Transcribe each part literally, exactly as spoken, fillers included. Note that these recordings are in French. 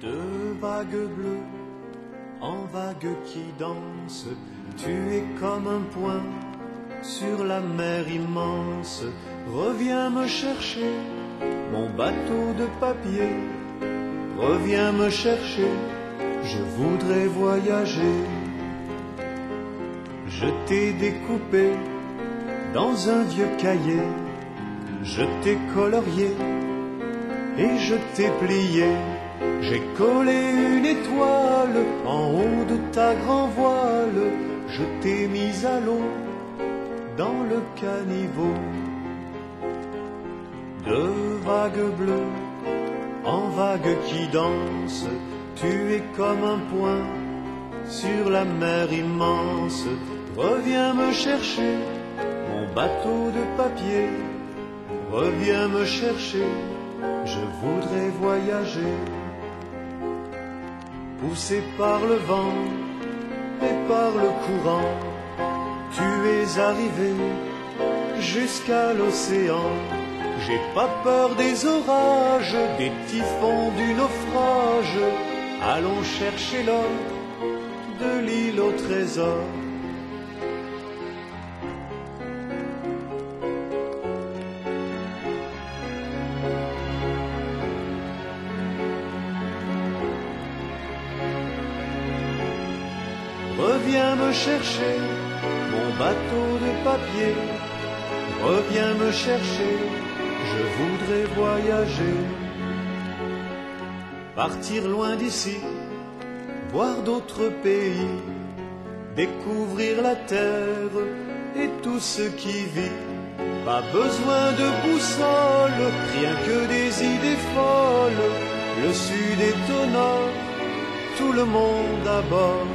Deux vagues bleues, en vagues qui dansent, tu es comme un point sur la mer immense. Reviens me chercher, mon bateau de papier. Reviens me chercher, je voudrais voyager. Je t'ai découpé dans un vieux cahier, je t'ai colorié et je t'ai plié. J'ai collé une étoile en haut de ta grand voile, je t'ai mise à l'eau dans le caniveau. Deux vagues bleues, en vagues qui dansent, tu es comme un point sur la mer immense. Reviens me chercher, mon bateau de papier. Reviens me chercher, je voudrais voyager. Poussé par le vent et par le courant, tu es arrivé jusqu'à l'océan. J'ai pas peur des orages, des typhons, du naufrage. Allons chercher l'or de l'île au trésor. Reviens me chercher, mon bateau de papier. Reviens me chercher, je voudrais voyager. Partir loin d'ici, voir d'autres pays, découvrir la terre et tout ce qui vit. Pas besoin de boussole, rien que des idées folles. Le sud est au nord, tout le monde à bord.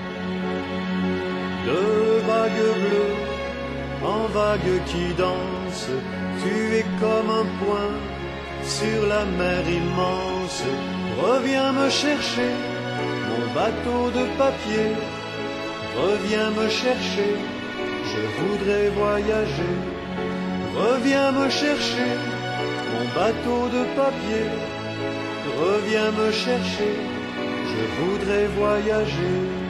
Deux vagues bleues, en vagues qui dansent, tu es comme un point sur la mer immense. Reviens me chercher, mon bateau de papier. Reviens me chercher, je voudrais voyager. Reviens me chercher, mon bateau de papier. Reviens me chercher, je voudrais voyager.